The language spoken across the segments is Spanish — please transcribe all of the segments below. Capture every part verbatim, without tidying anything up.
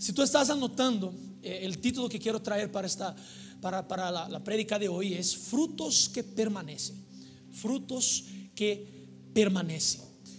Si tú estás anotando, eh, el título que quiero traer para, esta, para, para la, la prédica de hoy es frutos que permanecen. Frutos que permanecen.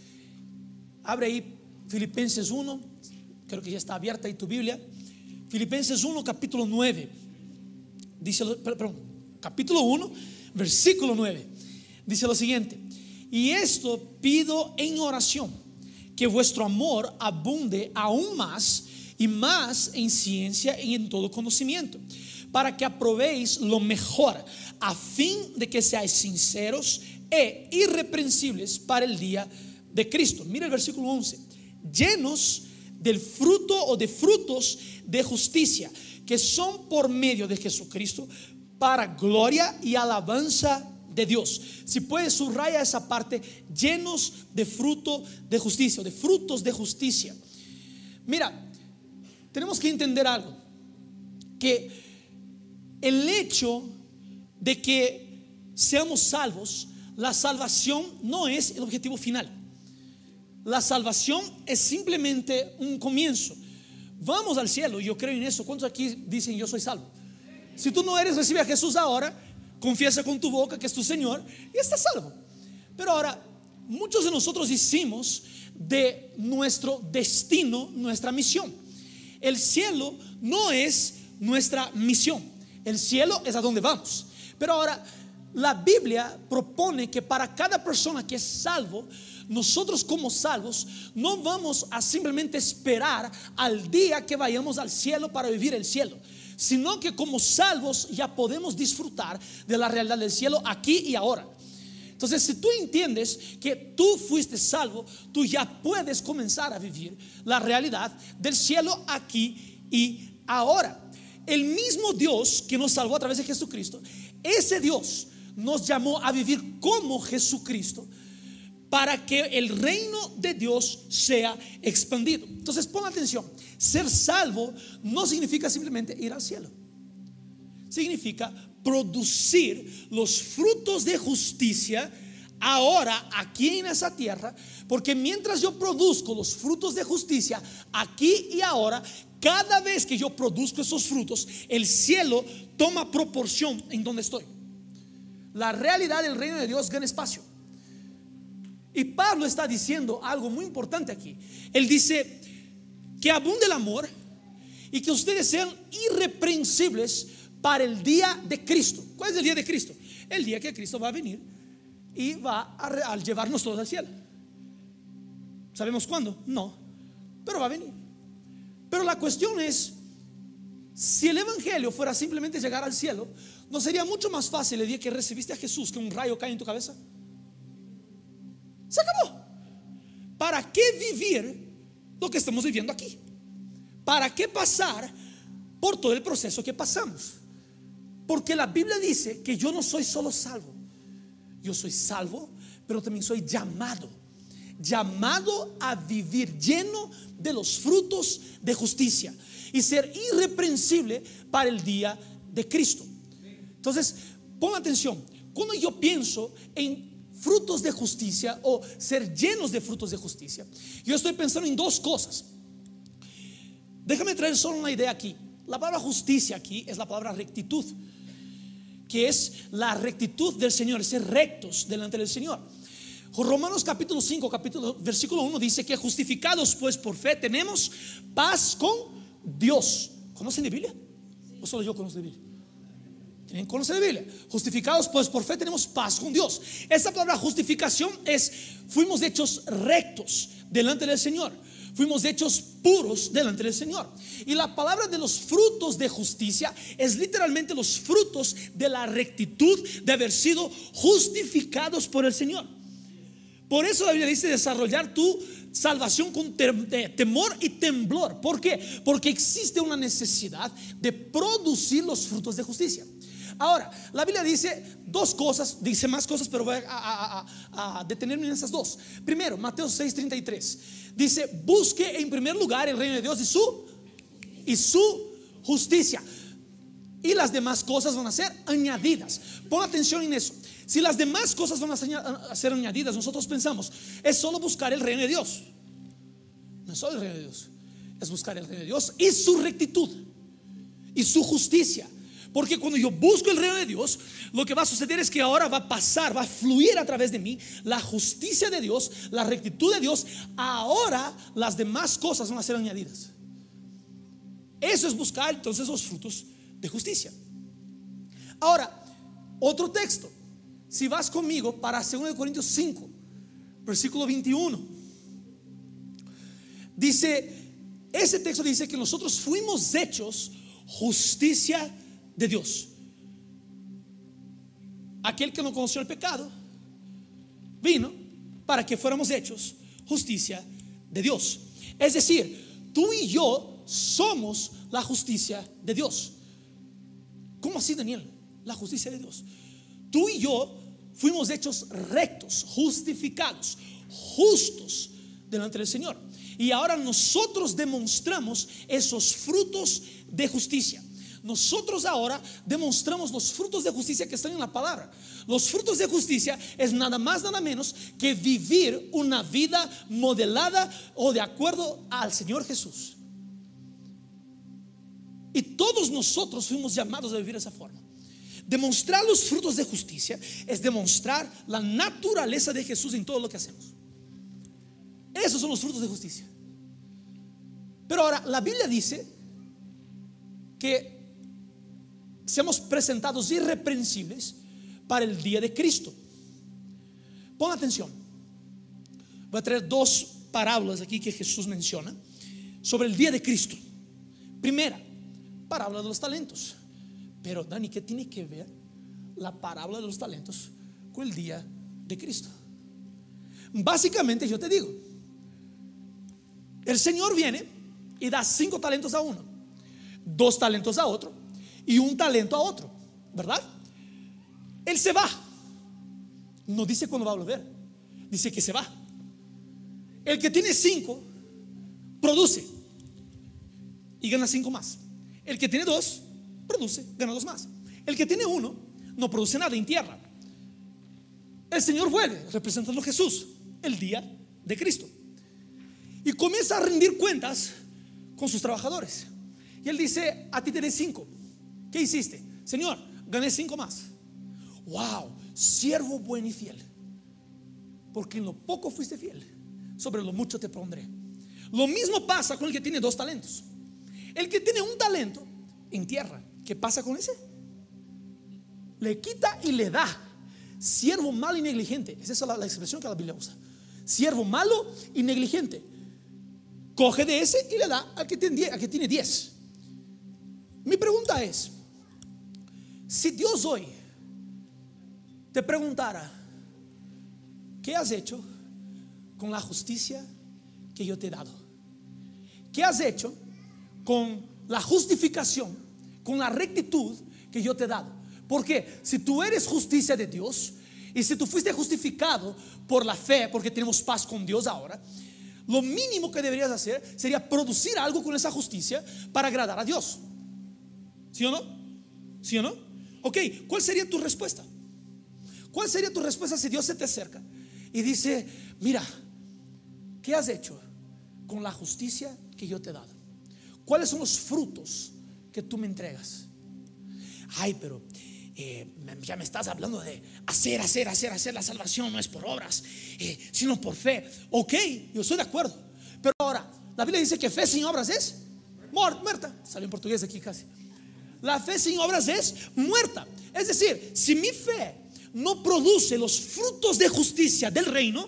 Abre ahí Filipenses uno, creo que ya está abierta ahí tu Biblia. Filipenses uno, capítulo nueve. Dice, perdón, capítulo uno, versículo nueve. Dice lo siguiente: y esto pido en oración, que vuestro amor abunde aún más y más en ciencia y en todo conocimiento, para que aprobéis lo mejor, a fin de que seáis sinceros e irreprensibles para el día de Cristo. Mira el versículo once: llenos del fruto o de frutos de justicia, que son por medio de Jesucristo, para gloria y alabanza de Dios. Si puedes, subraya esa parte: llenos de fruto de justicia, de frutos de justicia. Mira, tenemos que entender algo, que el hecho de que seamos salvos, la salvación no es el objetivo final. La salvación es simplemente un comienzo. Vamos al cielo, yo creo en eso. ¿Cuántos aquí dicen yo soy salvo? Si tú no eres, recibe a Jesús ahora, confiesa con tu boca que es tu Señor y estás salvo. Pero ahora, muchos de nosotros hicimos de nuestro destino nuestra misión. El cielo no es nuestra misión, el cielo es a donde vamos. Pero ahora, la Biblia propone que para cada persona que es salvo, nosotros como salvos no vamos a simplemente esperar al día que vayamos al cielo para vivir el cielo, sino que como salvos ya podemos disfrutar de la realidad del cielo aquí y ahora. Entonces, si tú entiendes que tú fuiste salvo, tú ya puedes comenzar a vivir la realidad del cielo aquí y ahora. El mismo Dios que nos salvó a través de Jesucristo, ese Dios nos llamó a vivir como Jesucristo, para que el reino de Dios sea expandido. Entonces, pon atención: ser salvo no significa simplemente ir al cielo. Significa producir los frutos de justicia ahora aquí en esa tierra, porque mientras yo produzco los frutos de justicia aquí y ahora, cada vez que yo produzco esos frutos, el cielo toma proporción en donde estoy. La realidad del reino de Dios gana espacio. Y Pablo está diciendo algo muy importante aquí. Él dice que abunde el amor y que ustedes sean irreprensibles para el día de Cristo. ¿Cuál es el día de Cristo? El día que Cristo va a venir y va a, a llevarnos todos al cielo. ¿Sabemos cuándo? No, pero va a venir. Pero la cuestión es, si el evangelio fuera simplemente llegar al cielo, ¿no sería mucho más fácil el día que recibiste a Jesús que un rayo cae en tu cabeza? Se acabó. ¿Para qué vivir lo que estamos viviendo aquí? ¿Para qué pasar por todo el proceso que pasamos? Porque la Biblia dice que yo no soy solo salvo, yo soy salvo, pero también soy llamado Llamado a vivir lleno de los frutos de justicia y ser irreprensible para el día de Cristo. Entonces, pon atención: cuando yo pienso en frutos de justicia o ser llenos de frutos de justicia, yo estoy pensando en dos cosas. Déjame traer solo una idea aquí. La palabra justicia aquí es la palabra rectitud, que es la rectitud del Señor, ser rectos delante del Señor. Romanos capítulo cinco, capítulo, versículo uno dice que justificados pues por fe tenemos paz con Dios. ¿Conocen de Biblia? ¿O solo yo conozco de Biblia? ¿Tienen conocen de Biblia? Justificados pues por fe tenemos paz con Dios. Esa palabra justificación es: fuimos hechos rectos delante del Señor, fuimos hechos puros delante del Señor. Y la palabra de los frutos de justicia es literalmente los frutos de la rectitud de haber sido justificados por el Señor. Por eso la Biblia dice desarrollar tu salvación con temor y temblor. ¿Por qué? Porque existe una necesidad de producir los frutos de justicia. Ahora, la Biblia dice dos cosas, dice más cosas, pero voy a, a, a, a detenerme en esas dos. Primero, Mateo seis treinta y tres dice: busque en primer lugar el reino de Dios y su, y su justicia, y las demás cosas van a ser añadidas. Pon atención en eso. Si las demás cosas van a ser añadidas, nosotros pensamos es solo buscar el reino de Dios. No es solo el reino de Dios, es buscar el reino de Dios y su rectitud y su justicia. Porque cuando yo busco el reino de Dios, lo que va a suceder es que ahora va a pasar, va a fluir a través de mí la justicia de Dios, la rectitud de Dios. Ahora las demás cosas van a ser añadidas. Eso es buscar entonces los frutos de justicia. Ahora, otro texto. Si vas conmigo para segunda de Corintios cinco, versículo veintiuno, dice, ese texto dice que nosotros fuimos hechos justicia de Dios. Aquel que no conoció el pecado vino para que fuéramos hechos justicia de Dios. Es decir, tú y yo somos la justicia de Dios. ¿Cómo así, Daniel? La justicia de Dios. Tú y yo fuimos hechos rectos, justificados, justos delante del Señor. Y ahora nosotros demostramos esos frutos de justicia. Nosotros ahora demostramos los frutos de justicia que están en la palabra. Los frutos de justicia es nada más, nada menos que vivir una vida modelada o de acuerdo al Señor Jesús. Y todos nosotros fuimos llamados a vivir de esa forma. Demostrar los frutos de justicia es demostrar la naturaleza de Jesús en todo lo que hacemos. Esos son los frutos de justicia. Pero ahora la Biblia dice que seamos presentados irreprensibles para el día de Cristo. Pon atención. Voy a traer dos parábolas aquí que Jesús menciona sobre el día de Cristo. Primera, parábola de los talentos. Pero Dani, ¿qué tiene que ver la parábola de los talentos con el día de Cristo? Básicamente yo te digo, el Señor viene y da cinco talentos a uno, dos talentos a otro y un talento a otro, ¿verdad? Él se va. No dice cuándo va a volver, dice que se va. El que tiene cinco produce y gana cinco más. El que tiene dos produce, gana dos más. El que tiene uno no produce nada en tierra. El Señor vuelve representando a Jesús el día de Cristo y comienza a rendir cuentas con sus trabajadores. Y él dice: a ti te di cinco. ¿Qué hiciste? Señor, gané cinco más. Wow, siervo bueno y fiel, porque en lo poco fuiste fiel, sobre lo mucho te pondré. Lo mismo pasa con el que tiene dos talentos. El que tiene un talento en tierra, ¿qué pasa con ese? Le quita y le da. Siervo malo y negligente. Esa es la, la expresión que la Biblia usa. Siervo malo y negligente. Coge de ese y le da al que tiene diez, al que tiene diez. Mi pregunta es: si Dios hoy te preguntara, ¿qué has hecho con la justicia que yo te he dado? ¿Qué has hecho con la justificación, con la rectitud que yo te he dado? Porque si tú eres justicia de Dios y si tú fuiste justificado por la fe, porque tenemos paz con Dios ahora, lo mínimo que deberías hacer sería producir algo con esa justicia para agradar a Dios. ¿Sí o no? ¿Sí o no? Ok, ¿cuál sería tu respuesta? ¿Cuál sería tu respuesta si Dios se te acerca y dice: mira, ¿qué has hecho con la justicia que yo te he dado? ¿Cuáles son los frutos que tú me entregas? Ay, pero eh, ya me estás hablando de hacer, hacer, hacer, hacer. La salvación no es por obras, eh, sino por fe. Ok, yo estoy de acuerdo. Pero ahora, la Biblia dice que fe sin obras es muerta. Salió en portugués aquí casi. La fe sin obras es muerta. Es decir, si mi fe no produce los frutos de justicia del reino,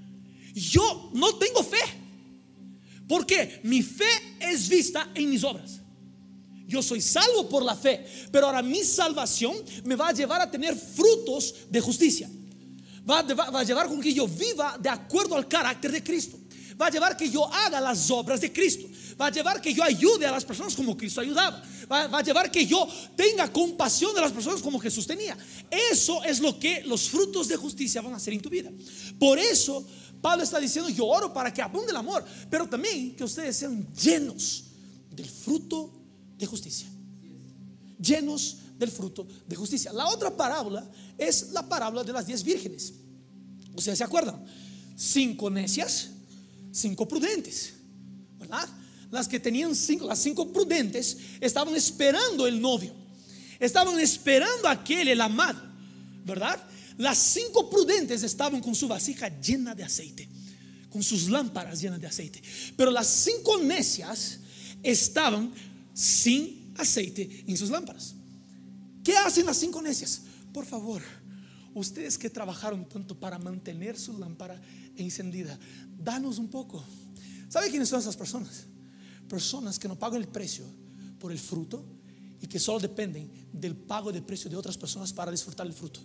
yo no tengo fe. Porque mi fe es vista en mis obras. Yo soy salvo por la fe, pero ahora mi salvación me va a llevar a tener frutos de justicia. Va, va, va a llevar con que yo viva de acuerdo al carácter de Cristo. Va a llevar que yo haga las obras de Cristo. Va a llevar que yo ayude a las personas como Cristo ayudaba. Va, va a llevar que yo tenga compasión de las personas como Jesús tenía. Eso es lo que los frutos de justicia van a hacer en tu vida. Por eso Pablo está diciendo: yo oro para que abunde el amor, pero también que ustedes sean llenos del fruto de justicia. Llenos del fruto de justicia. La otra parábola es la parábola de las diez vírgenes. ¿Ustedes se acuerdan? Cinco necias, cinco prudentes, ¿verdad? las que tenían cinco, las cinco prudentes, estaban esperando el novio, estaban esperando a aquel, el amado, ¿verdad? Las cinco prudentes estaban con su vasija llena de aceite, con sus lámparas llenas de aceite. Pero las cinco necias estaban sin aceite en sus lámparas. ¿Qué hacen las cinco necias? Por favor, ustedes que trabajaron tanto para mantener su lámpara encendida, danos un poco. ¿Sabe quiénes son esas personas? Personas que no pagan el precio por el fruto y que solo dependen del pago de precio de otras personas para disfrutar el fruto.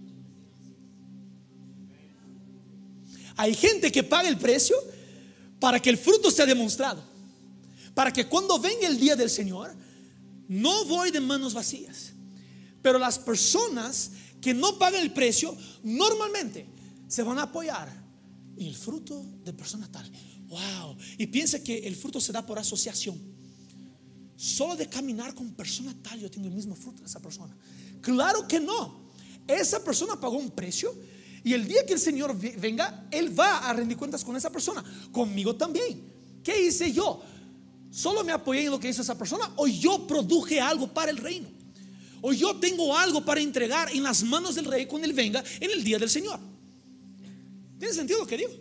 Hay gente que paga el precio para que el fruto sea demostrado, para que cuando venga el día del Señor no voy de manos vacías. Pero las personas que no pagan el precio normalmente se van a apoyar en el fruto de persona tal. Wow. Y piensa que el fruto se da por asociación. Solo de caminar con persona tal yo tengo el mismo fruto de esa persona. Claro que no. Esa persona pagó un precio y el día que el Señor venga, Él va a rendir cuentas con esa persona. Conmigo también. ¿Qué hice yo? ¿Solo me apoyé en lo que hizo esa persona o yo produje algo para el reino? ¿O yo tengo algo para entregar en las manos del rey cuando Él venga en el día del Señor? ¿Tiene sentido lo que digo?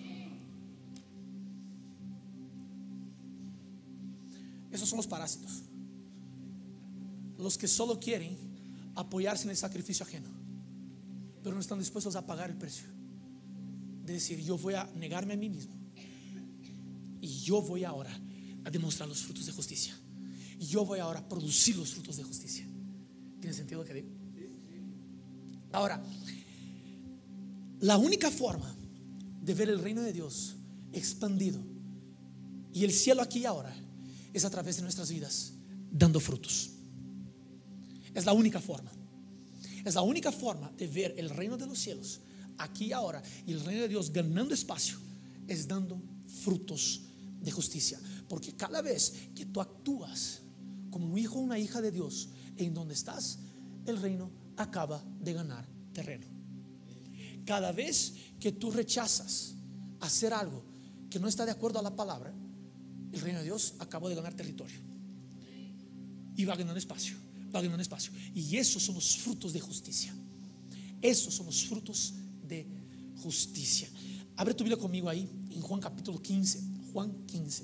Esos son los parásitos, los que solo quieren apoyarse en el sacrificio ajeno, pero no están dispuestos a pagar el precio de decir: yo voy a negarme a mí mismo y yo voy ahora a demostrar los frutos de justicia, y yo voy ahora a producir los frutos de justicia. ¿Tiene sentido lo que digo? Ahora, la única forma de ver el reino de Dios expandido y el cielo aquí y ahora es a través de nuestras vidas dando frutos. Es la única forma. Es la única forma de ver el reino de los cielos aquí y ahora, y el reino de Dios ganando espacio, es dando frutos de justicia. Porque cada vez que tú actúas como un hijo o una hija de Dios en donde estás, el reino acaba de ganar terreno. Cada vez que tú rechazas hacer algo que no está de acuerdo a la palabra, el reino de Dios acaba de ganar territorio y va ganando espacio, va ganando espacio. Y esos son los frutos de justicia. Esos son los frutos de justicia. Abre tu Biblia conmigo ahí en Juan capítulo quince. Juan quince.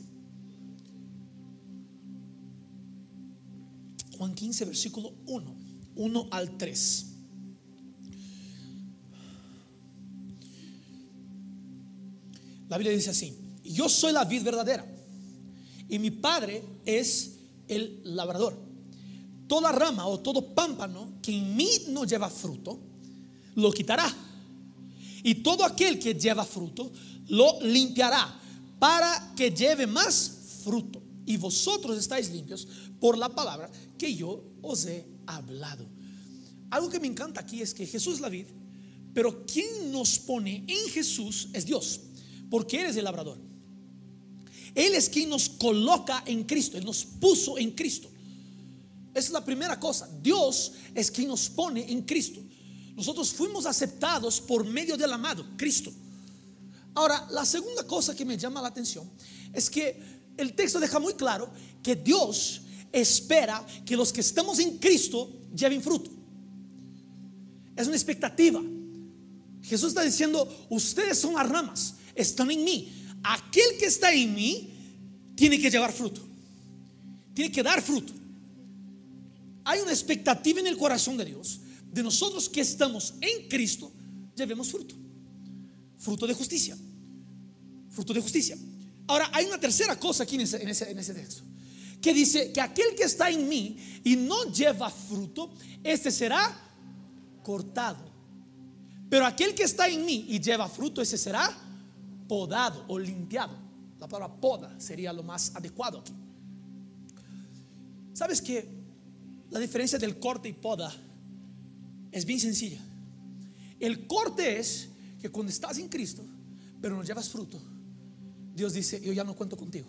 Juan quince, versículo uno, uno al tres. La Biblia dice así: yo soy la vid verdadera y mi Padre es el labrador. Toda rama o todo pámpano que en mí no lleva fruto, lo quitará, y todo aquel que lleva fruto lo limpiará, para que lleve más fruto. Y vosotros estáis limpios por la palabra que yo os he hablado. Algo que me encanta aquí es que Jesús es la vid, pero quien nos pone en Jesús es Dios, porque Él es el labrador. Él es quien nos coloca en Cristo. Él nos puso en Cristo. Esa es la primera cosa. Dios es quien nos pone en Cristo. Nosotros fuimos aceptados por medio del amado Cristo. Ahora, la segunda cosa que me llama la atención es que el texto deja muy claro que Dios espera que los que estamos en Cristo lleven fruto. Es una expectativa. Jesús está diciendo: ustedes son las ramas, están en mí. Aquel que está en mí tiene que llevar fruto, tiene que dar fruto. Hay una expectativa en el corazón de Dios de nosotros que estamos en Cristo llevemos fruto, fruto de justicia, fruto de justicia. Ahora hay una tercera cosa aquí en ese, en ese, en ese texto, que dice que aquel que está en mí y no lleva fruto, este será cortado. Pero aquel que está en mí y lleva fruto, ese será podado o limpiado. La palabra poda sería lo más adecuado aquí. ¿Sabes que la diferencia del corte y poda es bien sencilla? El corte es que cuando estás en Cristo pero no llevas fruto, Dios dice: yo ya no cuento contigo,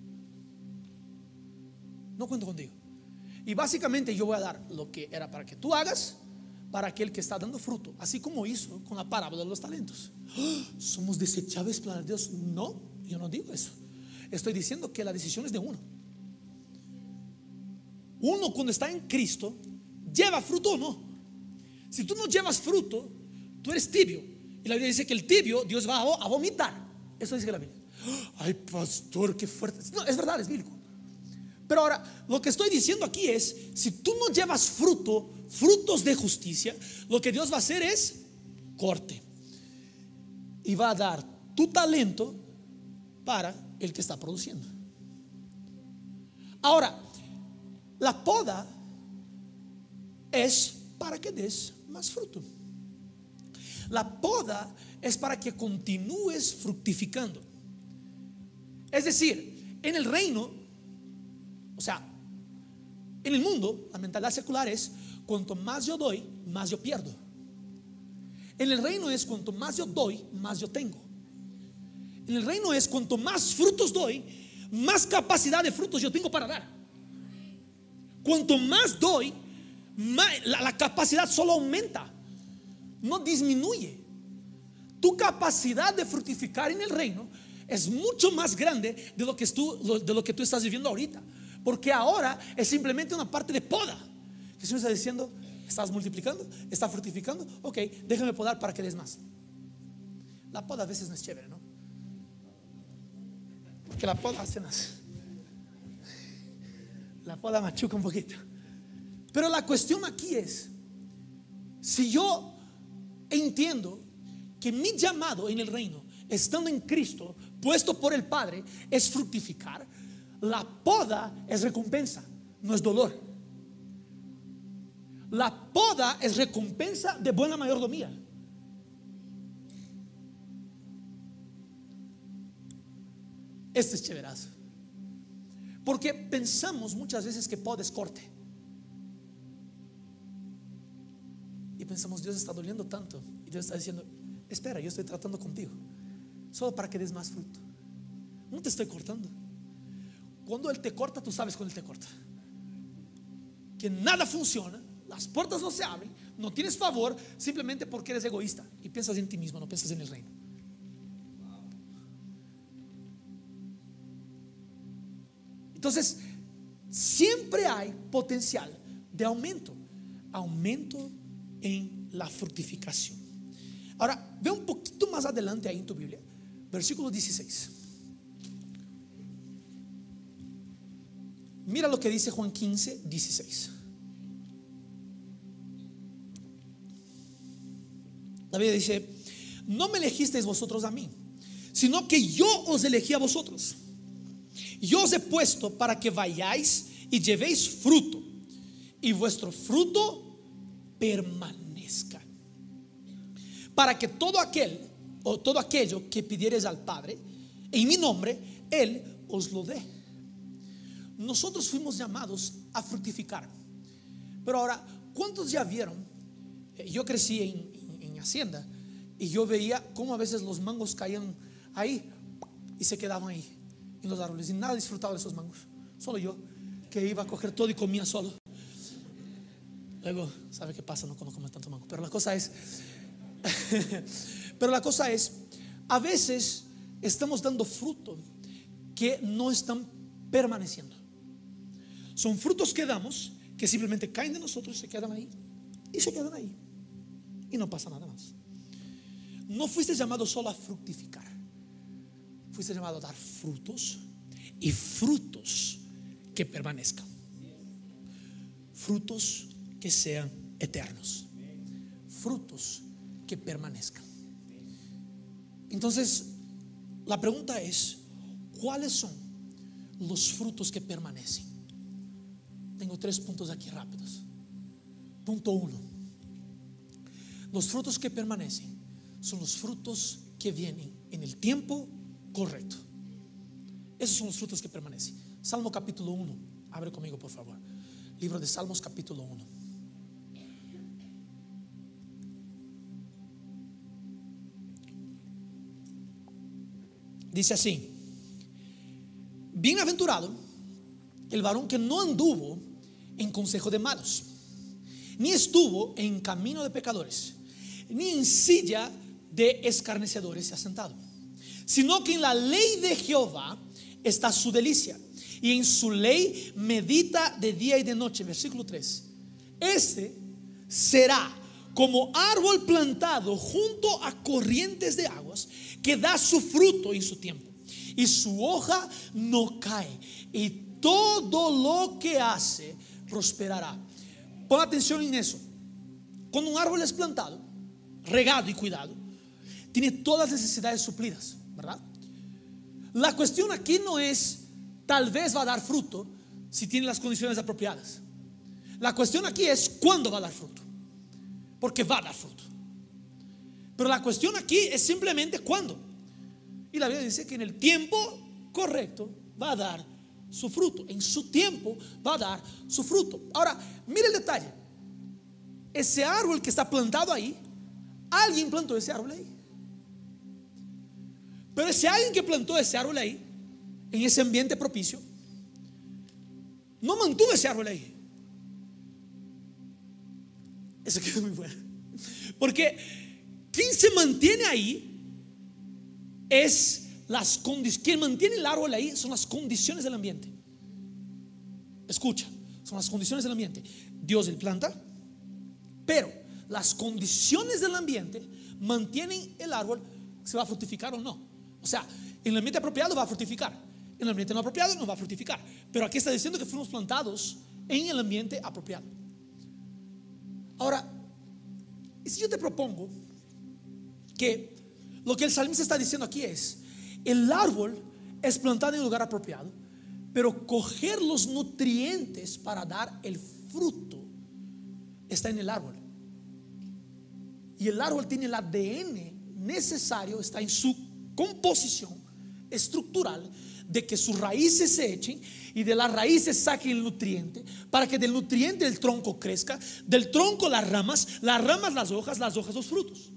no cuento contigo. Y básicamente yo voy a dar lo que era para que tú hagas para aquel que está dando fruto, así como hizo con la parábola de los talentos. ¡Oh! Somos desechables para Dios. No, yo no digo eso. Estoy diciendo que la decisión es de uno. Uno cuando está en Cristo lleva fruto o no. Si tú no llevas fruto, tú eres tibio. Y la Biblia dice que el tibio Dios va a vomitar. Eso dice la Biblia. Ay, pastor, qué fuerte. No, es verdad, es bíblico. Pero ahora, lo que estoy diciendo aquí es, si tú no llevas fruto, frutos de justicia, lo que Dios va a hacer es corte. Y va a dar tu talento para el que está produciendo. Ahora, la poda es para que des más fruto. La poda es para que continúes fructificando. Es decir, en el reino, o sea, en el mundo, la mentalidad secular es: cuanto más yo doy, más yo pierdo. En el reino es: cuanto más yo doy, más yo tengo. En el reino es: cuanto más frutos doy, más capacidad de frutos yo tengo para dar. Cuanto más doy, más, la, la capacidad solo aumenta, no disminuye. Tu capacidad de fructificar en el reino es mucho más grande de lo que tú, de lo que tú estás viviendo ahorita. Porque ahora es simplemente una parte de poda. Que el Señor está diciendo: estás multiplicando, estás fructificando, ok, déjame podar para que des más. La poda a veces no es chévere, ¿no? Porque la poda hace más. La poda machuca un poquito. Pero la cuestión aquí es: si yo entiendo que mi llamado en el reino, estando en Cristo, puesto por el Padre, es fructificar, la poda es recompensa, no es dolor. La poda es recompensa de buena mayordomía. Este es chéverazo. Porque pensamos muchas veces que poda es corte. Y pensamos: Dios está doliendo tanto. Y Dios está diciendo: espera, yo estoy tratando contigo, solo para que des más fruto. No te estoy cortando. Cuando Él te corta, tú sabes cuando Él te corta. Que nada funciona, las puertas no se abren, no tienes favor, simplemente porque eres egoísta y piensas en ti mismo, no piensas en el reino. Entonces, siempre hay potencial de aumento, aumento en la fructificación. Ahora, ve un poquito más adelante ahí en tu Biblia, versículo dieciséis. Mira lo que dice Juan quince, dieciséis. La Biblia dice: no me elegisteis vosotros a mí, sino que yo os elegí a vosotros. Yo os he puesto para que vayáis y llevéis fruto, y vuestro fruto permanezca, para que todo aquel o todo aquello que pidiereis al Padre en mi nombre, Él os lo dé. Nosotros fuimos llamados a fructificar. Pero ahora, ¿cuántos ya vieron? Yo crecí en, en, en Hacienda, y yo veía cómo a veces los mangos caían ahí y se quedaban ahí en los árboles, y nada disfrutaba de esos mangos, solo yo, que iba a coger todo y comía solo. Luego, ¿sabe qué pasa? No cuando comes tanto mango. Pero la cosa es Pero la cosa es, a veces estamos dando fruto que no están permaneciendo. Son frutos que damos que simplemente caen de nosotros, se quedan ahí y se quedan ahí y no pasa nada más. No fuiste llamado solo a fructificar, fuiste llamado a dar frutos, y frutos que permanezcan, frutos que sean eternos, frutos que permanezcan. Entonces, la pregunta es: ¿cuáles son los frutos que permanecen? Tengo tres puntos aquí rápidos. Punto uno: los frutos que permanecen son los frutos que vienen en el tiempo correcto. Esos son los frutos que permanecen. Salmo capítulo uno, abre conmigo por favor. Libro de Salmos capítulo uno. Dice así: bienaventurado el varón que no anduvo en consejo de malos, ni estuvo en camino de pecadores, ni en silla de escarnecedores se ha sentado, sino que en la ley de Jehová está su delicia, y en su ley medita de día y de noche. Versículo tres. Este será como árbol plantado junto a corrientes de aguas, que da su fruto en su tiempo, y su hoja no cae, y todo lo que hace prosperará. Pon atención en eso. Cuando un árbol es plantado, regado y cuidado, tiene todas las necesidades suplidas, ¿verdad? La cuestión aquí no es tal vez va a dar fruto si tiene las condiciones apropiadas. La cuestión aquí es cuándo va a dar fruto, porque va a dar fruto. Pero la cuestión aquí es simplemente cuándo. Y la Biblia dice que en el tiempo correcto va a dar su fruto. En su tiempo va a dar su fruto. Ahora, mire el detalle. Ese árbol que está plantado ahí, alguien plantó ese árbol ahí. Pero ese alguien que plantó ese árbol ahí, en ese ambiente propicio, no mantuvo ese árbol ahí. Eso queda muy bueno, porque quien se mantiene ahí es las condiciones. Quien mantiene el árbol ahí son las condiciones del ambiente. Escucha, son las condiciones del ambiente. Dios el planta, pero las condiciones del ambiente mantienen el árbol, se va a fructificar o no. O sea, en el ambiente apropiado va a fructificar, en el ambiente no apropiado no va a fructificar. Pero aquí está diciendo que fuimos plantados en el ambiente apropiado. Ahora, y si yo te propongo que lo que el salmista está diciendo aquí es: el árbol es plantado en el lugar apropiado, pero coger los nutrientes para dar el fruto está en el árbol. Y el árbol tiene el A D N necesario, está en su composición estructural, de que sus raíces se echen y de las raíces saquen el nutriente, para que del nutriente el tronco crezca, del tronco las ramas, las ramas las hojas, las hojas los frutos.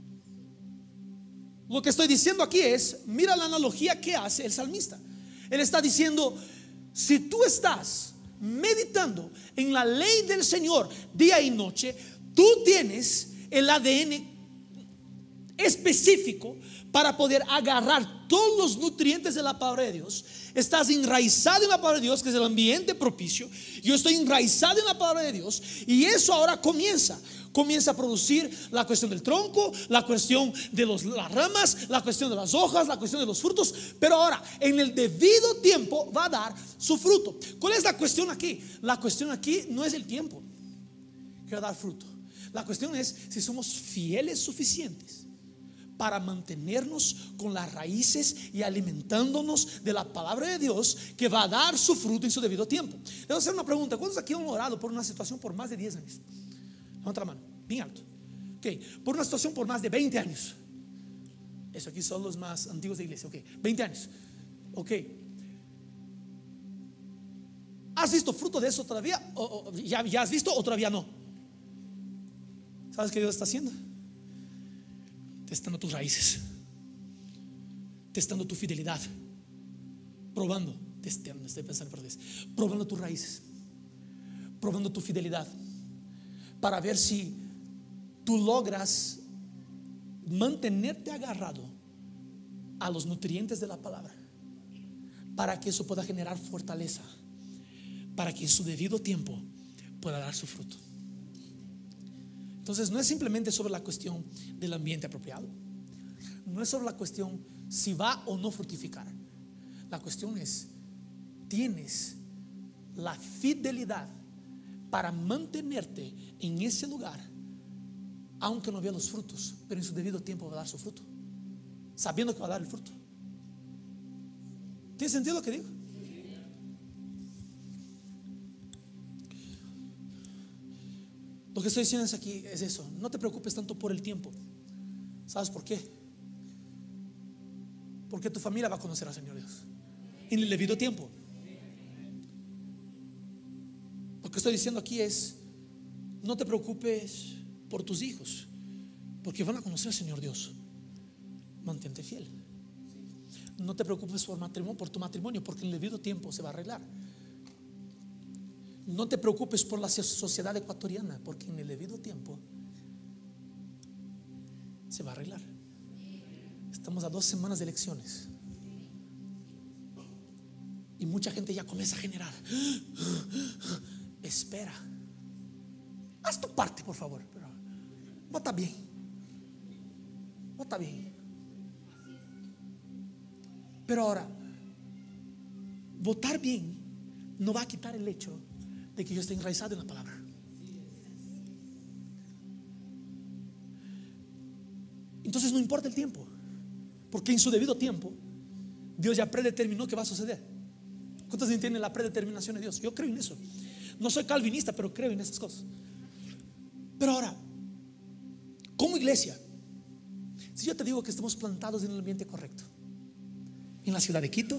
Lo que estoy diciendo aquí es, mira la analogía que hace el salmista. Él está diciendo: si tú estás meditando en la ley del Señor día y noche, tú tienes el A D N específico para poder agarrar todos los nutrientes de la palabra de Dios. Estás enraizado en la palabra de Dios, que es el ambiente propicio. Yo estoy enraizado en la palabra de Dios, y eso ahora comienza Comienza a producir la cuestión del tronco, la cuestión de los, las ramas, la cuestión de las hojas, la cuestión de los frutos. Pero ahora, en el debido tiempo, va a dar su fruto. ¿Cuál es la cuestión aquí? La cuestión aquí no es el tiempo que va a dar fruto. La cuestión es si somos fieles suficientes para mantenernos con las raíces y alimentándonos de la palabra de Dios, que va a dar su fruto en su debido tiempo. Le voy a hacer una pregunta: ¿cuántos aquí han orado por una situación por más de diez años? Levanta la mano, bien alto. Okay. Por una situación por más de veinte años. Eso aquí son los más antiguos de iglesia. Ok, veinte años. Ok. ¿Has visto fruto de eso todavía? ¿O, o, ya, ¿Ya has visto o todavía no? ¿Sabes qué Dios está haciendo? Testando tus raíces, testando tu fidelidad, probando, testando, estoy pensando por Dios, probando tus raíces, probando tu fidelidad, para ver si tú logras mantenerte agarrado a los nutrientes de la palabra, para que eso pueda generar fortaleza, para que en su debido tiempo pueda dar su fruto. Entonces no es simplemente sobre la cuestión del ambiente apropiado, no es sobre la cuestión si va o no fructificar. La cuestión es: tienes la fidelidad para mantenerte en ese lugar, aunque no vea los frutos, pero en su debido tiempo va a dar su fruto, sabiendo que va a dar el fruto. ¿Tiene sentido lo que digo? Lo que estoy diciendo es aquí es eso: no te preocupes tanto por el tiempo. ¿Sabes por qué? Porque tu familia va a conocer al Señor Dios en el debido tiempo. Lo que estoy diciendo aquí es: no te preocupes por tus hijos, porque van a conocer al Señor Dios. Mantente fiel. No te preocupes por matrimonio, por tu matrimonio, porque en el debido tiempo se va a arreglar. No te preocupes por la sociedad ecuatoriana, porque en el debido tiempo se va a arreglar. Estamos a dos semanas de elecciones. Y mucha gente ya comienza a generar. Espera, haz tu parte, por favor. Pero vota bien, vota bien. Pero ahora, votar bien no va a quitar el hecho de que yo esté enraizado en la palabra. Entonces no importa el tiempo, porque en su debido tiempo Dios ya predeterminó que va a suceder. ¿Cuántos entienden la predeterminación de Dios? Yo creo en eso. No soy calvinista, pero creo en esas cosas. Pero ahora, como iglesia, si yo te digo que estamos plantados en el ambiente correcto, en la ciudad de Quito,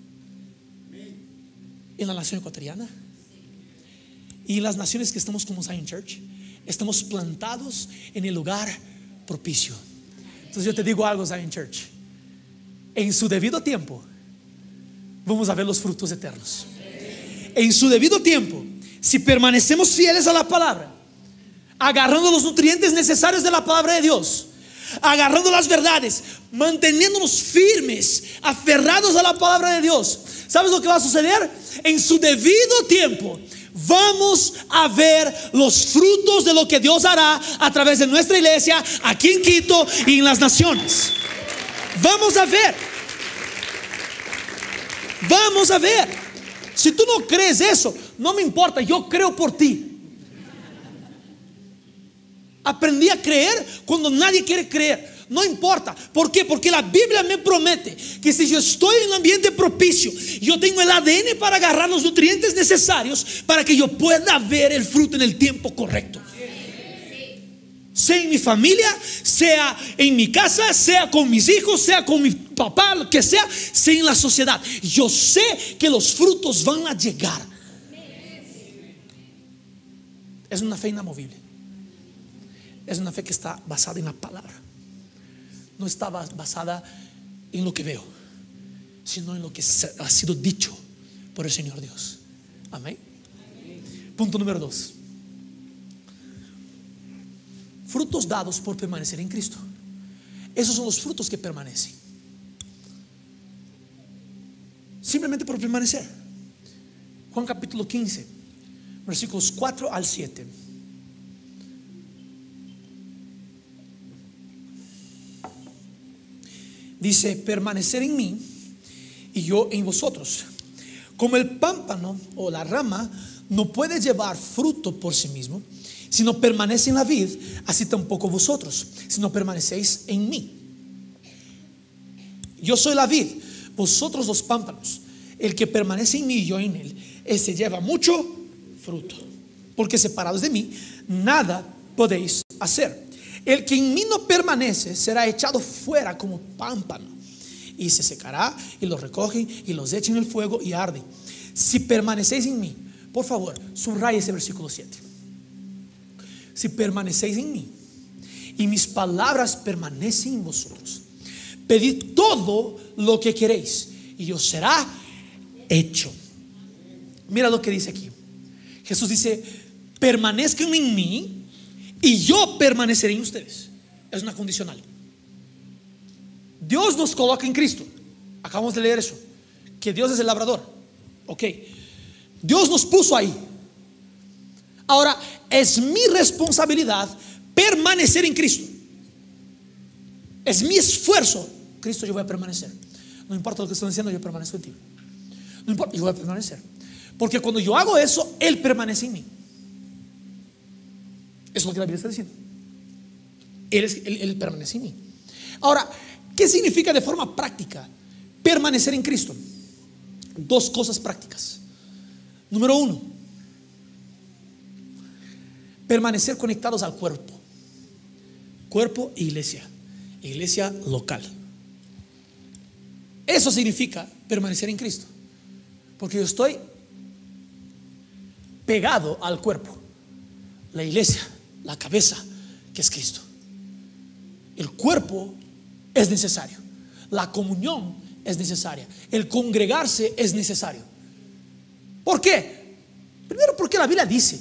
en la nación ecuatoriana y en las naciones que estamos como Zion Church, estamos plantados en el lugar propicio. Entonces yo te digo algo, Zion Church, en su debido tiempo vamos a ver los frutos eternos. En su debido tiempo, si permanecemos fieles a la palabra, agarrando los nutrientes necesarios de la palabra de Dios, agarrando las verdades, manteniéndonos firmes, aferrados a la palabra de Dios, ¿sabes lo que va a suceder? En su debido tiempo vamos a ver los frutos de lo que Dios hará a través de nuestra iglesia aquí en Quito y en las naciones. Vamos a ver. Vamos a ver. Si tú no crees eso, no me importa, yo creo por ti. Aprendí a creer cuando nadie quiere creer. No importa. ¿Por qué? Porque la Biblia me promete que si yo estoy en un ambiente propicio, yo tengo el A D N para agarrar los nutrientes necesarios para que yo pueda ver el fruto en el tiempo correcto. Sea en mi familia, sea en mi casa, sea con mis hijos, sea con mi papá, lo que sea, sea en la sociedad. Yo sé que los frutos van a llegar. Es una fe inamovible. Es una fe que está basada en la palabra. No está basada en lo que veo, sino en lo que ha sido dicho por el Señor Dios. Amén. Punto número dos: frutos dados por permanecer en Cristo. Esos son los frutos que permanecen, simplemente por permanecer. Juan capítulo quince, versículos cuatro al siete. Dice: permanecer en mí y yo en vosotros. Como el pámpano o la rama no puede llevar fruto por sí mismo si no permanece en la vid, así tampoco vosotros, si no permanecéis en mí. Yo soy la vid, vosotros los pámpanos. El que permanece en mí y yo en él, ese lleva mucho fruto, porque separados de mí nada podéis hacer. El que en mí no permanece será echado fuera como pámpano y se secará, y los recogen y los echan en el fuego y arden. Si permanecéis en mí, por favor, subraya ese versículo siete. Si permanecéis en mí y mis palabras permanecen en vosotros, pedid todo lo que queréis y os será hecho. Mira lo que dice aquí. Jesús dice: permanezcan en mí y yo permaneceré en ustedes. Es una condicional. Dios nos coloca en Cristo. Acabamos de leer eso, que Dios es el labrador. Ok, Dios nos puso ahí. Ahora es mi responsabilidad permanecer en Cristo. Es mi esfuerzo. Cristo, yo voy a permanecer. No importa lo que estoy diciendo, yo permanezco en ti. No importa, yo voy a permanecer. Porque cuando yo hago eso, Él permanece en mí. Eso es lo que la Biblia está diciendo. Él, es, él, él permanece en mí. Ahora, ¿qué significa de forma práctica permanecer en Cristo? Dos cosas prácticas. Número uno, permanecer conectados al cuerpo. Cuerpo e iglesia. Iglesia local. Eso significa permanecer en Cristo, porque yo estoy pegado al cuerpo, la iglesia, la cabeza, que es Cristo. El cuerpo es necesario, la comunión es necesaria, el congregarse es necesario. ¿Por qué? Primero, porque la Biblia dice,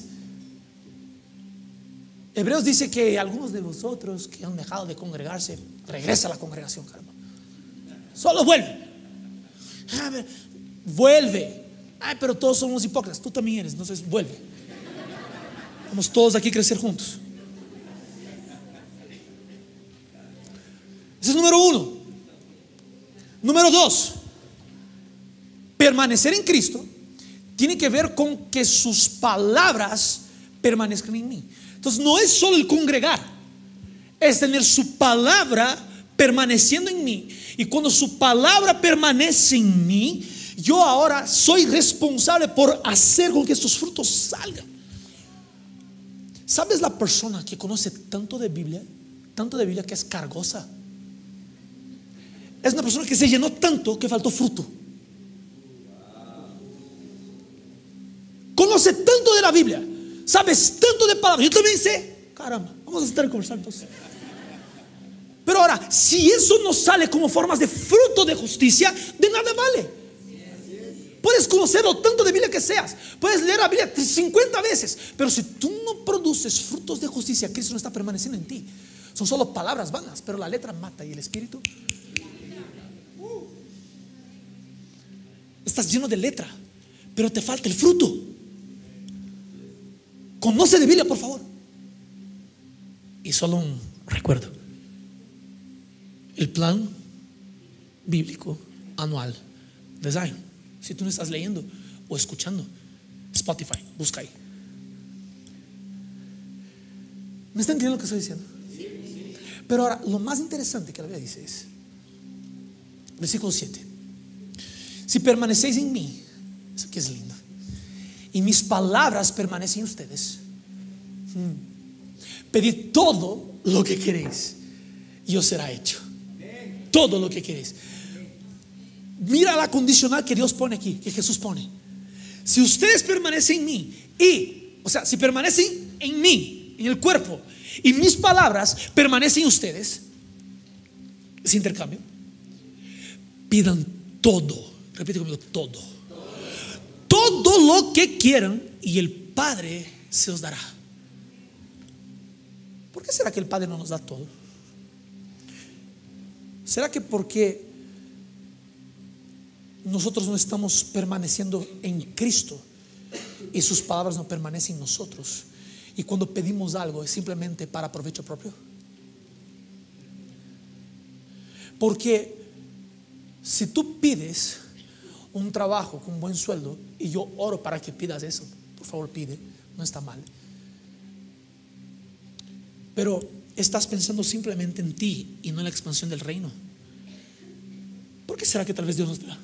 Hebreos dice que algunos de vosotros que han dejado de congregarse, regresa a la congregación, caramba. Solo vuelve. vuelve. Ay, pero todos somos hipócritas. Tú también eres, entonces vuelve. Vamos todos aquí a crecer juntos. Ese es número uno. Número dos, permanecer en Cristo tiene que ver con que sus palabras permanezcan en mí. Entonces no es solo el congregar, es tener su palabra permaneciendo en mí. Y cuando su palabra permanece en mí, yo ahora soy responsable por hacer con que estos frutos salgan. ¿Sabes la persona que conoce tanto de Biblia, tanto de Biblia que es cargosa? Es una persona que se llenó tanto que faltó fruto. Conoce tanto de la Biblia, sabes tanto de palabras. Yo también sé. Caramba, vamos a estar conversando entonces. Pero ahora, si eso no sale como formas de fruto de justicia, de nada vale. Puedes conocerlo tanto de Biblia que seas, puedes leer la Biblia cincuenta veces, pero si tú no produces frutos de justicia, Cristo no está permaneciendo en ti. Son solo palabras vanas, pero la letra mata y el espíritu. Estás lleno de letra, pero te falta el fruto. Conoce de Biblia, por favor. Y solo un recuerdo: el plan bíblico anual de Zion. Si tú no estás leyendo o escuchando, Spotify, busca ahí. ¿Me están entendiendo lo que estoy diciendo? Pero ahora, lo más interesante que la Biblia dice es, versículo siete: si permanecéis en mí, eso que es lindo, y mis palabras permanecen en ustedes, pedid todo lo que queréis y os será hecho. Todo lo que queréis. Mira la condicional que Dios pone aquí, que Jesús pone: si ustedes permanecen en mí, y, o sea, si permanecen en mí, en el cuerpo, y mis palabras permanecen en ustedes, ese intercambio, pidan todo. Repite conmigo: todo. Todo lo que quieran y el Padre se os dará. ¿Por qué será que el Padre no nos da todo? ¿Será que porque nosotros no estamos permaneciendo en Cristo y sus palabras no permanecen en nosotros, y cuando pedimos algo es simplemente para provecho propio? Porque si tú pides un trabajo con buen sueldo y yo oro para que pidas eso, por favor pide, no está mal, pero estás pensando simplemente en ti y no en la expansión del reino. ¿Por qué será que tal vez Dios nos da?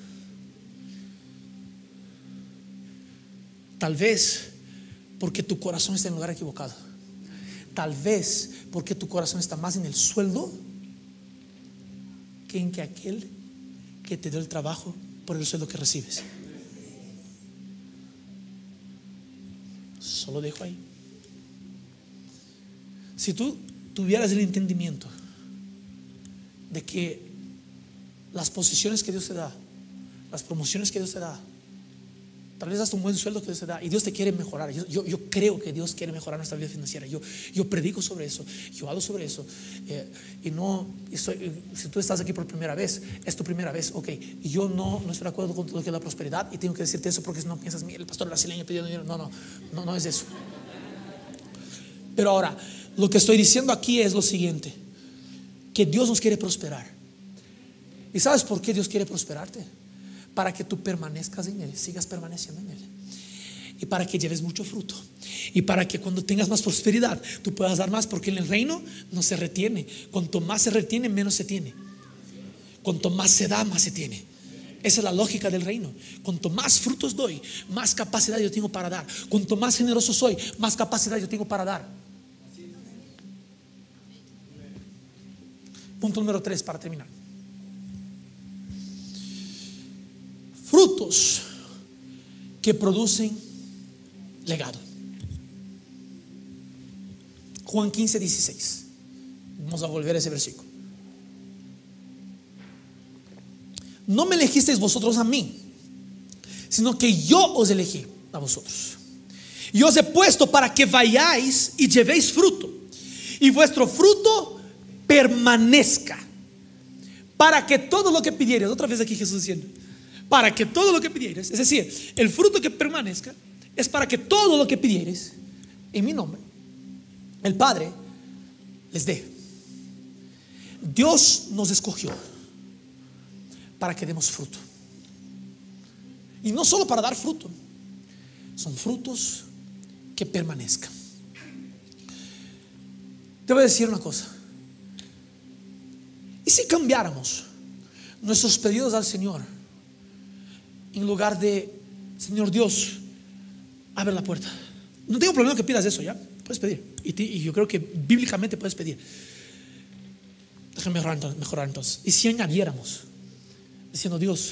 Tal vez porque tu corazón está en el lugar equivocado. Tal vez porque tu corazón está más en el sueldo que en que aquel que te dio el trabajo por el sueldo que recibes. Solo dejo ahí. Si tú tuvieras el entendimiento de que las posiciones que Dios te da, las promociones que Dios te da, tal vez hasta un buen sueldo que Dios te da, y Dios te quiere mejorar. Yo, yo, yo creo que Dios quiere mejorar nuestra vida financiera. Yo, yo predico sobre eso, yo hablo sobre eso, eh, y no estoy, si tú estás aquí por primera vez, es tu primera vez, ok, y yo no, no estoy de acuerdo con lo que es la prosperidad, y tengo que decirte eso porque si no piensas, mira, el pastor brasileño pidiendo dinero. No, no, no, no es eso. Pero ahora, lo que estoy diciendo aquí es lo siguiente: que Dios nos quiere prosperar. ¿Y sabes por qué Dios quiere prosperarte? Para que tú permanezcas en Él, sigas permaneciendo en Él, y para que lleves mucho fruto, y para que cuando tengas más prosperidad tú puedas dar más, porque en el reino no se retiene. Cuanto más se retiene, menos se tiene. Cuanto más se da, más se tiene. Esa es la lógica del reino. Cuanto más frutos doy, más capacidad yo tengo para dar. Cuanto más generoso soy, más capacidad yo tengo para dar. Punto número tres para terminar: frutos que producen legado. Juan quince, dieciséis. Vamos a volver a ese versículo. No me elegisteis vosotros a mí, sino que yo os elegí a vosotros, y os he puesto para que vayáis y llevéis fruto, y vuestro fruto permanezca, para que todo lo que pidieres, otra vez aquí Jesús diciendo, para que todo lo que pidieres, es decir, el fruto que permanezca, es para que todo lo que pidieres en mi nombre, el Padre les dé. Dios nos escogió para que demos fruto. Y no solo para dar fruto, son frutos que permanezcan. Te voy a decir una cosa. ¿Y si cambiáramos nuestros pedidos al Señor en lugar de: Señor Dios, abre la puerta? No tengo problema que pidas eso, ya puedes pedir, y, te, y yo creo que bíblicamente puedes pedir. Déjame mejorar entonces, mejorar entonces. Y si añadiéramos diciendo: Dios,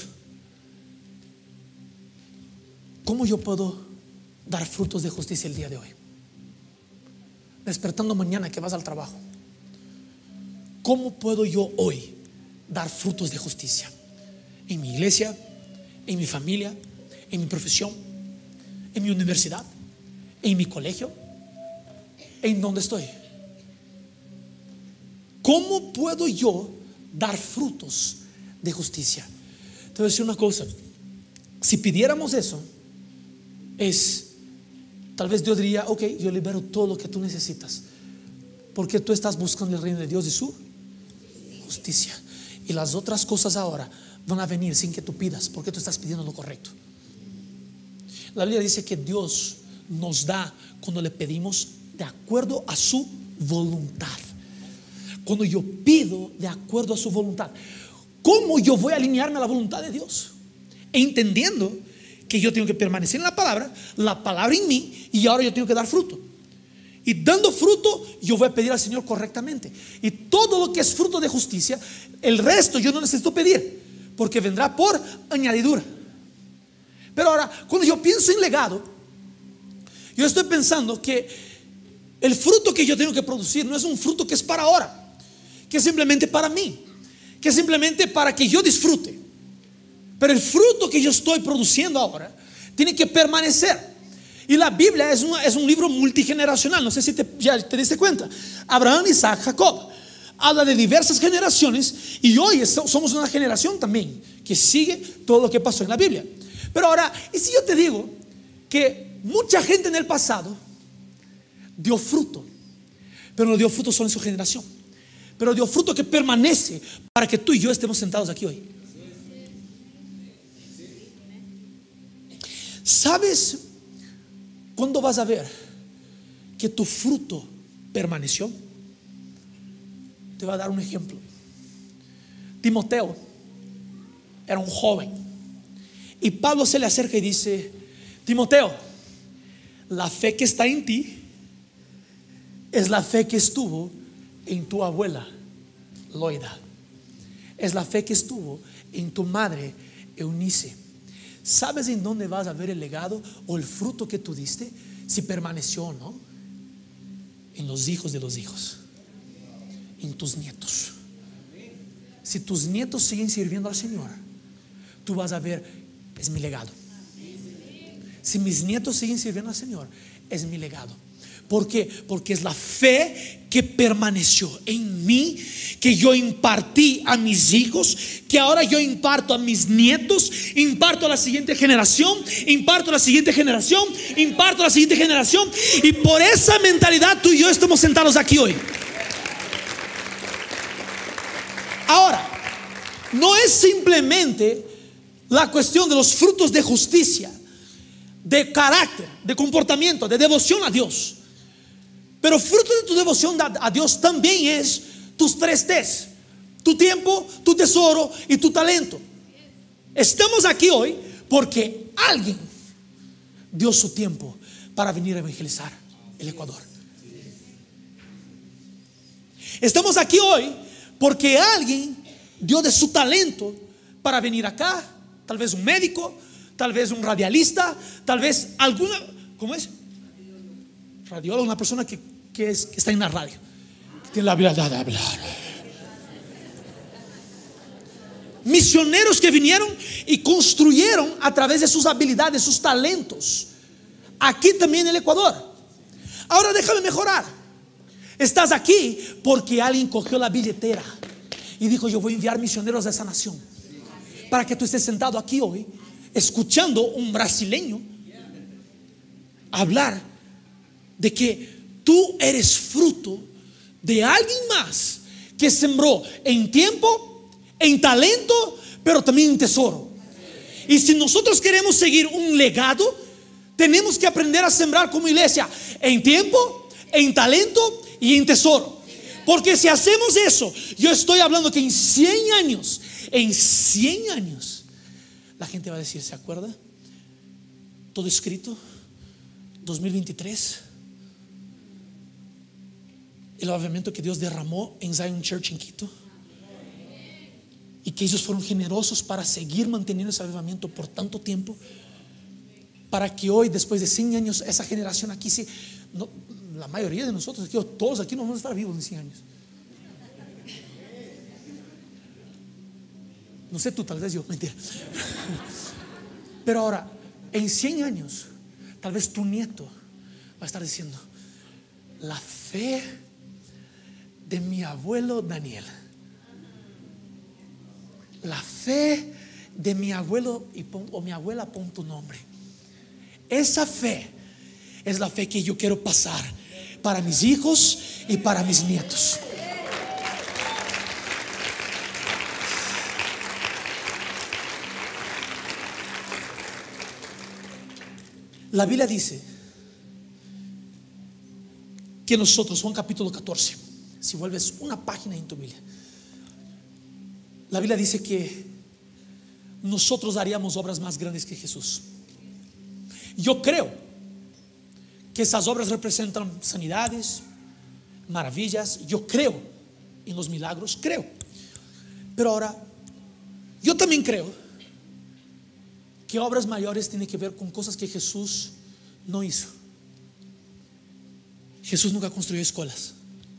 ¿cómo yo puedo dar frutos de justicia el día de hoy? Despertando mañana que vas al trabajo, ¿cómo puedo yo hoy dar frutos de justicia? En mi iglesia, en mi familia, en mi profesión, en mi universidad, en mi colegio, en donde estoy. ¿Cómo puedo yo dar frutos de justicia? Te voy a decir una cosa. Si pidiéramos eso, es, tal vez Dios diría: ok, yo libero todo lo que tú necesitas, porque tú estás buscando el reino de Dios y su justicia, y las otras cosas ahora van a venir sin que tú pidas, porque tú estás pidiendo lo correcto. La Biblia dice que Dios nos da cuando le pedimos de acuerdo a su voluntad. Cuando yo pido de acuerdo a su voluntad, ¿cómo yo voy a alinearme a la voluntad de Dios? Entendiendo que yo tengo que permanecer en la palabra, la palabra en mí, y ahora yo tengo que dar fruto. Y dando fruto, yo voy a pedir al Señor correctamente. Y todo lo que es fruto de justicia, el resto yo no necesito pedir, porque vendrá por añadidura. Pero ahora, cuando yo pienso en legado, yo estoy pensando que el fruto que yo tengo que producir no es un fruto que es para ahora, que es simplemente para mí, que es simplemente para que yo disfrute. Pero el fruto que yo estoy produciendo ahora tiene que permanecer. Y la Biblia es, una, es un libro multigeneracional. No sé si te, ya te diste cuenta. Abraham, Isaac, Jacob. Habla de diversas generaciones. Y hoy somos una generación también que sigue todo lo que pasó en la Biblia. Pero ahora, ¿y si yo te digo que mucha gente en el pasado dio fruto, pero no dio fruto solo en su generación, pero dio fruto que permanece para que tú y yo estemos sentados aquí hoy? ¿Sabes cuándo vas a ver que tu fruto permaneció? Te voy a dar un ejemplo. Timoteo era un joven, y Pablo se le acerca y dice: Timoteo, la fe que está en ti es la fe que estuvo en tu abuela Loida, es la fe que estuvo en tu madre Eunice. ¿Sabes en dónde vas a ver el legado o el fruto que tú diste? Si permaneció o no. En los hijos de los hijos, en tus nietos. Si tus nietos siguen sirviendo al Señor, tú vas a ver: es mi legado. Si mis nietos siguen sirviendo al Señor, es mi legado. ¿Por qué? Porque es la fe que permaneció en mí, que yo impartí a mis hijos, que ahora yo imparto a mis nietos, imparto a la siguiente generación, imparto a la siguiente generación, imparto a la siguiente generación. Y por esa mentalidad tú y yo estamos sentados aquí hoy. Ahora, no es simplemente la cuestión de los frutos de justicia, de carácter, de comportamiento, de devoción a Dios. Pero fruto de tu devoción a Dios también es tus tres T's: tu tiempo, tu tesoro y tu talento. Estamos aquí hoy porque alguien dio su tiempo para venir a evangelizar el Ecuador. Estamos aquí hoy porque alguien dio de su talento para venir acá. Tal vez un médico, tal vez un radialista, tal vez alguna, ¿cómo es? Radiólogo, una persona que, que, es, que está en la radio, que tiene la habilidad de hablar. Misioneros que vinieron y construyeron a través de sus habilidades, sus talentos, aquí también en el Ecuador. Ahora déjame mejorar. Estás aquí porque alguien cogió la billetera y dijo: yo voy a enviar misioneros a esa nación. para que tú estés sentado aquí hoy escuchando un brasileño hablar de que tú eres fruto de alguien más que sembró en tiempo, en talento, pero también en tesoro. Y si nosotros queremos seguir un legado, tenemos que aprender a sembrar como iglesia en tiempo, en talento y en tesoro. Porque si hacemos eso, yo estoy hablando que en cien años, en cien años, la gente va a decir: ¿se acuerda? Todo escrito, dos mil veintitrés, el avivamiento que Dios derramó en Zion Church en Quito, y que ellos fueron generosos para seguir manteniendo ese avivamiento por tanto tiempo, para que hoy, después de cien años, esa generación aquí, sí, no, la mayoría de nosotros aquí, todos aquí no vamos a estar vivos en cien años. No sé tú, tal vez yo, mentira. Pero ahora, en cien años, tal vez tu nieto va a estar diciendo: la fe de mi abuelo Daniel, la fe de mi abuelo y pon, o mi abuela, pon tu nombre. Esa fe es la fe que yo quiero pasar para mis hijos y para mis nietos. La Biblia dice que nosotros, Juan capítulo catorce, si vuelves una página en tu Biblia, la Biblia dice que nosotros haríamos obras más grandes que Jesús. Yo creo que esas obras representan sanidades, maravillas. Yo creo en los milagros, creo. Pero ahora, yo también creo que obras mayores tienen que ver con cosas que Jesús no hizo. Jesús nunca construyó escuelas.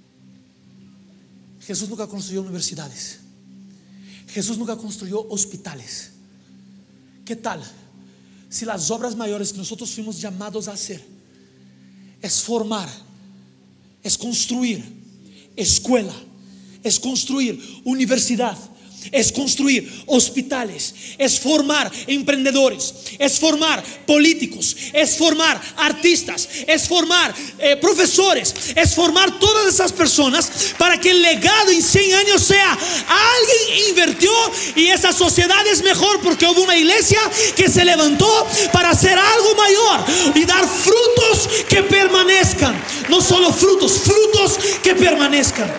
Jesús nunca construyó universidades. Jesús nunca construyó hospitales. ¿Qué tal si las obras mayores que nosotros fuimos llamados a hacer es formar, es construir escuela, es construir universidad, es construir hospitales, es formar emprendedores, es formar políticos, es formar artistas, es formar eh, profesores, es formar todas esas personas para que el legado en cien años sea: alguien invirtió y esa sociedad es mejor porque hubo una iglesia que se levantó para hacer algo mayor y dar frutos que permanezcan. No solo frutos, frutos que permanezcan.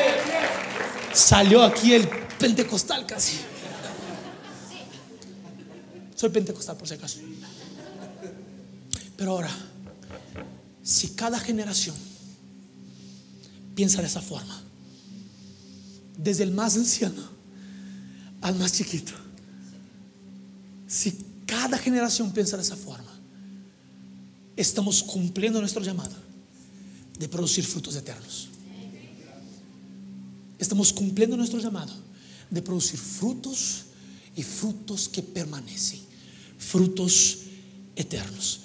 Salió aquí el pentecostal casi. Soy pentecostal por si acaso. Pero ahora, si cada generación piensa de esa forma, desde el más anciano al más chiquito, si cada generación piensa de esa forma, estamos cumpliendo nuestro llamado de producir frutos eternos. Estamos cumpliendo nuestro llamado de producir frutos, y frutos que permanecen, frutos eternos.